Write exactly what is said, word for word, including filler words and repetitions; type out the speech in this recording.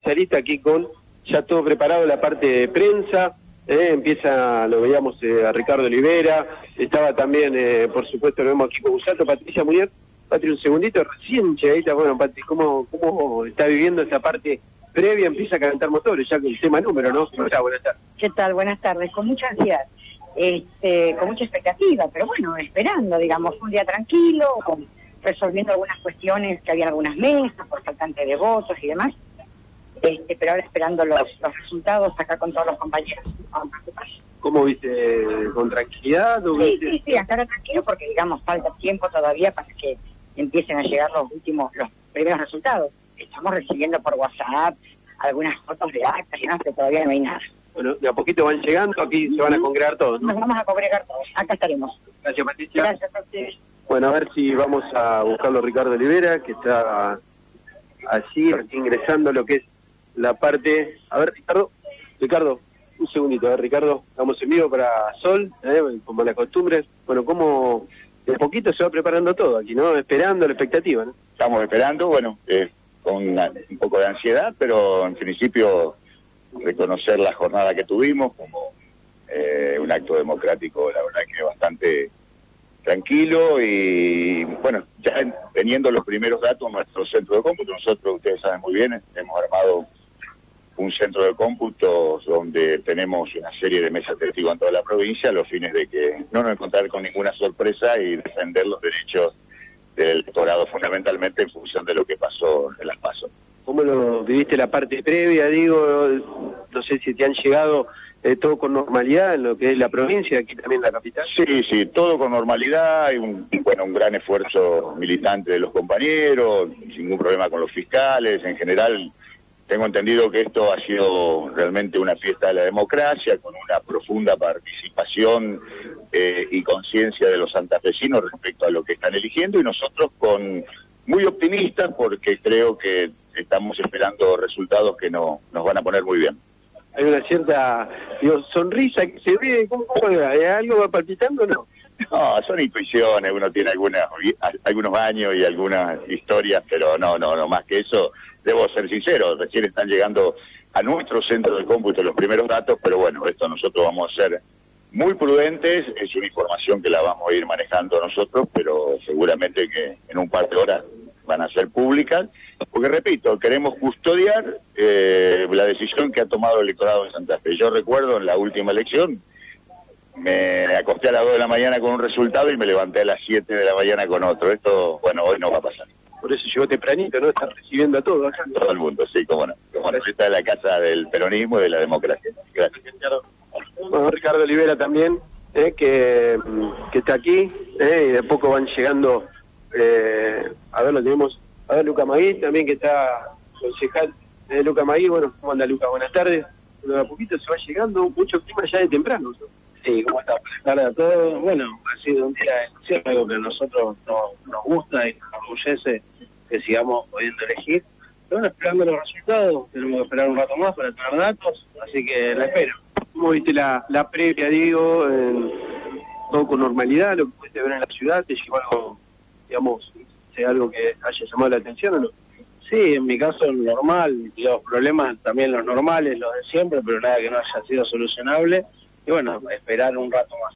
oficialista aquí con ya todo preparado, la parte de prensa, eh, empieza, lo veíamos eh, a Ricardo Olivera, estaba también, eh, por supuesto, lo vemos aquí con Busato, Patricia Muñoz. Patri, un segundito, recién llegadita, bueno, Patri, ¿cómo, ¿cómo está viviendo esa parte previa? Empieza a calentar motores, ya con el tema número, ¿no? ¿Cómo está? Buenas tardes. ¿Qué tal? Buenas tardes, con mucha ansiedad, este, con mucha expectativa, pero bueno, esperando, digamos, un día tranquilo, con, resolviendo algunas cuestiones, que había algunas mesas por faltante de votos y demás, este, pero ahora esperando los, los resultados acá con todos los compañeros. Vamos a ver qué pasa. ¿Cómo viste? ¿Con tranquilidad? ¿O sí, viste? sí, sí, hasta ahora tranquilo porque, digamos, falta tiempo todavía para que empiecen a llegar los últimos, los primeros resultados. Estamos recibiendo por WhatsApp algunas fotos de actas y nada, pero todavía no hay nada. Bueno, de a poquito van llegando, aquí se van a congregar todos, ¿no? Nos vamos a congregar todos, acá estaremos. Gracias, Patricia. Gracias a ustedes. Bueno, a ver si vamos a buscarlo a Ricardo Olivera, que está allí ingresando lo que es la parte... A ver, Ricardo, Ricardo, un segundito, a ver, Ricardo, estamos en vivo para Sol, ¿eh? Como la costumbre. Bueno, ¿cómo de a poquito se va preparando todo aquí, ¿no? Esperando la expectativa, ¿no? Estamos esperando, bueno, eh, con una, un poco de ansiedad, pero en principio reconocer la jornada que tuvimos como eh, un acto democrático, la verdad que bastante tranquilo y, bueno, ya teniendo los primeros datos, nuestro centro de cómputo, nosotros, ustedes saben muy bien, hemos armado un centro de cómputo donde tenemos una serie de mesas de testigos en toda la provincia, a los fines de que no nos encontrar con ninguna sorpresa y defender los derechos del electorado, fundamentalmente en función de lo que pasó en las PASO. ¿Cómo lo viviste la parte previa, digo? No sé si te han llegado eh, todo con normalidad en lo que es la provincia, aquí también la capital. Sí, sí, todo con normalidad, hay un, bueno, un gran esfuerzo militante de los compañeros, sin ningún problema con los fiscales, en general. Tengo entendido que esto ha sido realmente una fiesta de la democracia, con una profunda participación eh, y conciencia de los santafesinos respecto a lo que están eligiendo, y nosotros con muy optimistas porque creo que estamos esperando resultados que no, nos van a poner muy bien. Hay una cierta, digo, sonrisa que se ve, ¿cómo, cómo va? ¿Algo va palpitando o no? No, son intuiciones, uno tiene algunas, algunos años y algunas historias, pero no, no, no, más que eso, debo ser sincero, recién están llegando a nuestro centro de cómputo los primeros datos, pero bueno, esto nosotros vamos a ser muy prudentes, es una información que la vamos a ir manejando nosotros, pero seguramente que en un par de horas van a ser públicas, porque repito, queremos custodiar eh, la decisión que ha tomado el electorado de Santa Fe. Yo recuerdo en la última elección, me acosté a las dos de la mañana con un resultado y me levanté a las siete de la mañana con otro. Esto, bueno, hoy no va a pasar. Por eso llegó tempranito, ¿no? Está recibiendo a todos acá. Todo el mundo, sí, cómo no. Como no, esta es la casa del peronismo y de la democracia. Gracias. Bueno, Ricardo Olivera también, eh, que, que está aquí, eh, y de poco van llegando, eh, a ver, lo tenemos, a ver, Luca Magui también, que está concejal de eh, Luca Magui. Bueno, ¿cómo anda, Luca? Buenas tardes. Bueno, de a poquito se va llegando, mucho clima ya de temprano, ¿no? Sí, ¿cómo está? Buenas tardes a todos. Bueno, ha sido un día de elección, algo que a nosotros no, nos gusta y nos enorgullece que sigamos pudiendo elegir. Pero bueno, esperando los resultados, tenemos que esperar un rato más para tener datos, así que la espero. ¿Cómo viste la, la previa, digo? Eh, todo con normalidad, lo que pudiste ver en la ciudad, ¿te llegó algo, digamos, sea algo que haya llamado la atención o no? Sí, en mi caso normal, los problemas también los normales, los de siempre, pero nada que no haya sido solucionable. Y bueno, esperar un rato más.